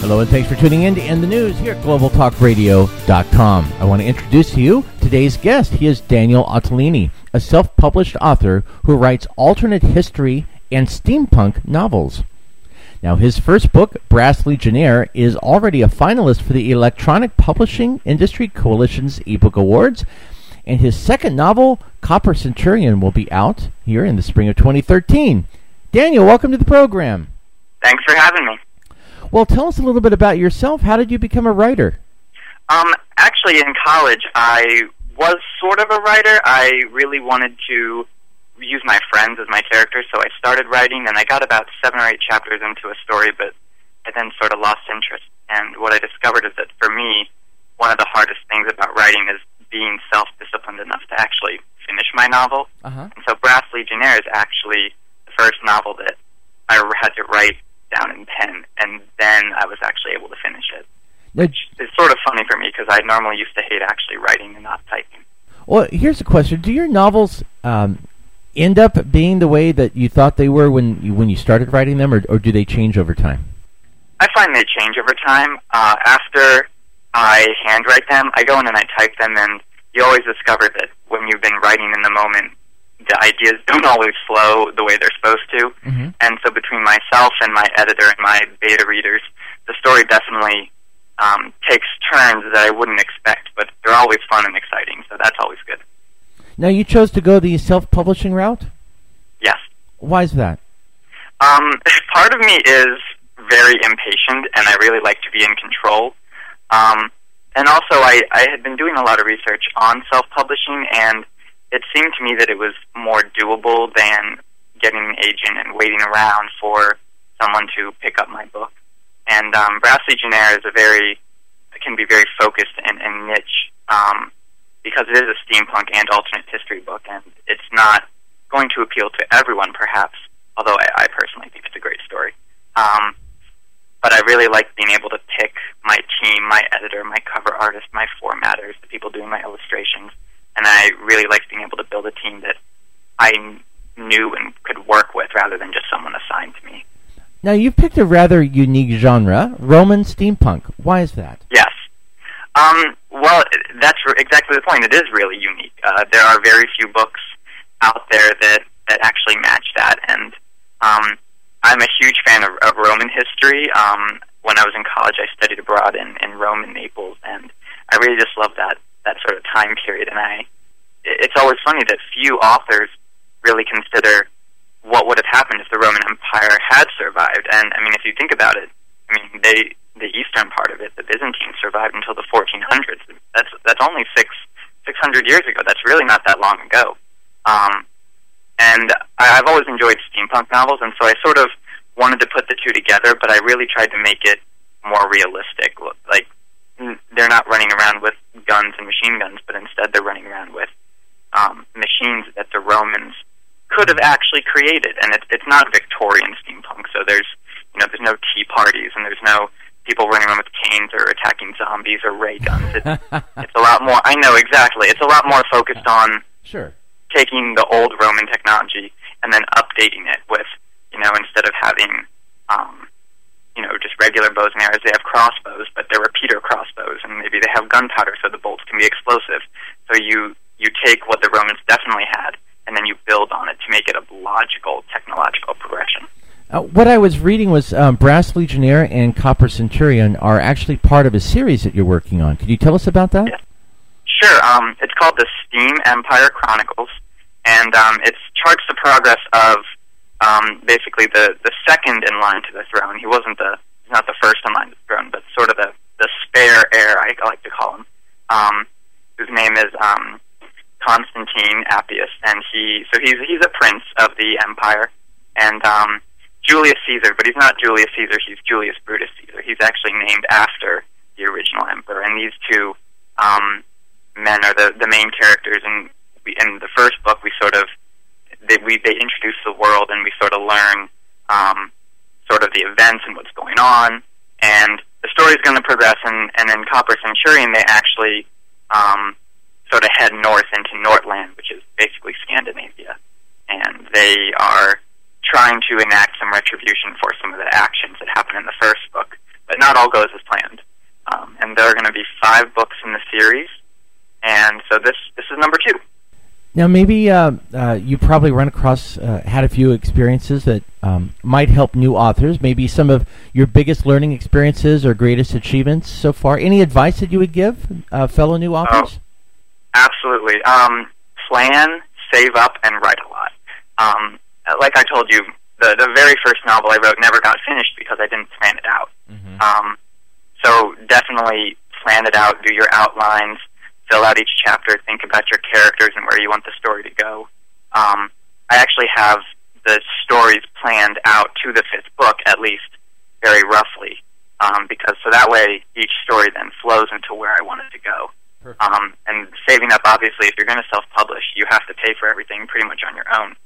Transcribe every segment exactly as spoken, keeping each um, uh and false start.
Hello and thanks for tuning in to End the News here at global talk radio dot com. I want to introduce to you today's guest. He is Daniel Ottolini, a self-published author who writes alternate history and steampunk novels. Now, his first book, Brass Legionnaire, is already a finalist for the Electronic Publishing Industry Coalition's eBook Awards, and his second novel, Copper Centurion, will be out here in the spring of twenty thirteen. Daniel, welcome to the program. Thanks for having me. Well, tell us a little bit about yourself. How did you become a writer? Um, actually, in college, I was sort of a writer. I really wanted to use my friends as my characters, so I started writing, and I got about seven or eight chapters into a story, but I then sort of lost interest. And what I discovered is that for me, one of the hardest things about writing is being self-disciplined enough to actually finish my novel. Uh-huh. And so Brass Legionnaire is actually the first novel that I had to write down in pen, and then I was actually able to finish it. Which is sort of funny for me, because I normally used to hate actually writing and not typing. Well, here's a question. Do your novels um, end up being the way that you thought they were when you, when you started writing them, or, or do they change over time? I find they change over time. Uh, after I handwrite them, I go in and I type them, and you always discover that when you've been writing in the moment, the ideas don't always flow the way they're supposed to. Mm-hmm. And so between myself and my editor and my beta readers, the story definitely um, takes turns that I wouldn't expect, but they're always fun and exciting, so that's always good. Now, you chose to go the self-publishing route? Yes. Why is that? Um, part of me is very impatient, and I really like to be in control. Um, and also, I, I had been doing a lot of research on self-publishing, and it seemed to me that it was more doable than getting an agent and waiting around for someone to pick up my book. And um, Brass Legionnaire is a very, it can be very focused and, and niche, um, because it is a steampunk and alternate history book, and it's not going to appeal to everyone, perhaps, although I, I personally think it's a great story. Um, but I really like being able to pick my team, my editor, my cover artist, my formatters, the people doing my illustrations, and I really liked being able to build a team that I knew and could work with rather than just someone assigned to me. Now, you've picked a rather unique genre, Roman steampunk. Why is that? Yes. Um, well, that's exactly the point. It is really unique. Uh, there are very few books out there that, that actually match that, and um, I'm a huge fan of, of Roman history. Um, when I was in college, I studied abroad in, in Rome and Naples, and I really just love that that sort of time period, and I, it's always funny that few authors really consider what would have happened if the Roman Empire had survived. And I mean, if you think about it, I mean, they, the eastern part of it, the Byzantines, survived until the fourteen hundreds. That's that's only six six hundred years ago. That's really not that long ago. Um, and I, I've always enjoyed steampunk novels, and so I sort of wanted to put the two together, but I really tried to make it more realistic. Like, they're not running around with guns and machine guns, but instead they're running around with um, machines that the Romans could have actually created. And it's it's not Victorian steampunk, so there's you know there's no tea parties and there's no people running around with canes or attacking zombies or ray guns. It's, it's a lot more. I know exactly. It's a lot more focused on sure taking the old Roman technology and then updating it with you know instead of having um, you know, just regular bows and arrows. They have crossbows, but they're repeater crossbows, and maybe they have gunpowder so the bolts can be explosive. So you, you take what the Romans definitely had, and then you build on it to make it a logical technological progression. Uh, what I was reading was um, Brass Legionnaire and Copper Centurion are actually part of a series that you're working on. Could you tell us about that? Yes. Sure. Um, it's called the Steam Empire Chronicles, and um, it charts the progress of Um, basically the, the second in line to the throne. He wasn't the he's not the first in line to the throne, but sort of the, the spare heir, I like to call him, um, whose name is um, Constantine Appius, and he so he's he's a prince of the empire, and um, Julius Caesar, but he's not Julius Caesar, he's Julius Brutus Caesar. He's actually named after the original emperor, and these two um, men are the, the main characters, and we, in the first book we sort of They, we, they introduce the world, and we sort of learn um, sort of the events and what's going on, and the story's going to progress, and, and in Copper Centurion, they actually um, sort of head north into Nordland, which is basically Scandinavia, and they are trying to enact some retribution for some of the actions that happened in the first book, but not all goes as planned. Um, and there are going to be five books in the series, and so this this is number two. Now, maybe uh, uh, you probably run across, uh, had a few experiences that um, might help new authors, maybe some of your biggest learning experiences or greatest achievements so far. Any advice that you would give uh, fellow new authors? Oh, absolutely. Um, plan, save up, and write a lot. Um, like I told you, the, the very first novel I wrote never got finished because I didn't plan it out. Mm-hmm. Um, so definitely plan it out, do your outlines, fill out each chapter, think about your characters and where you want the story to go. Um, I actually have the stories planned out to the fifth book, at least, very roughly, um, because so that way each story then flows into where I want it to go. Um, and saving up, obviously, if you're going to self-publish, you have to pay for everything pretty much on your own.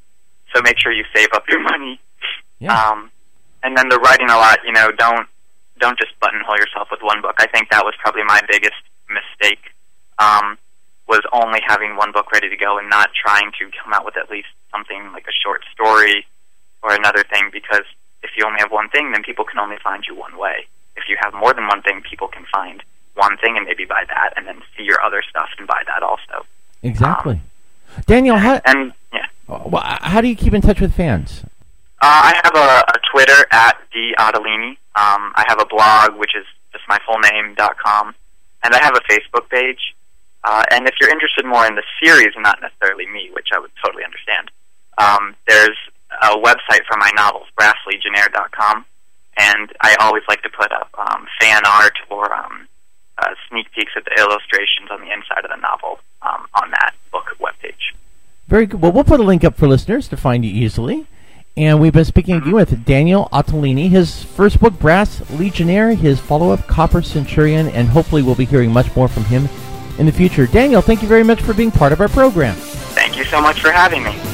So make sure you save up your money. Yeah. Um, and then the writing a lot, you know, don't don't just buttonhole yourself with one book. I think that was probably my biggest mistake. Um, was only having one book ready to go and not trying to come out with at least something like a short story or another thing, because if you only have one thing, then people can only find you one way. If you have more than one thing, people can find one thing and maybe buy that, and then see your other stuff and buy that also. Exactly. Um, Daniel, how, and, yeah. well, how do you keep in touch with fans? Uh, I have a, a Twitter, at D Ottolini. Um, I have a blog, which is just my full name, dot com, and I have a Facebook page. Uh, and if you're interested more in the series and not necessarily me, which I would totally understand, um, there's a website for my novels, brass legionnaire dot com, and I always like to put up um, fan art or um, uh, sneak peeks at the illustrations on the inside of the novel um, on that book webpage. Very good. Well, we'll put a link up for listeners to find you easily. And we've been speaking again with Daniel Ottolini. His first book, Brass Legionnaire, his follow-up, Copper Centurion, and hopefully we'll be hearing much more from him in the future. Daniel, thank you very much for being part of our program. Thank you so much for having me.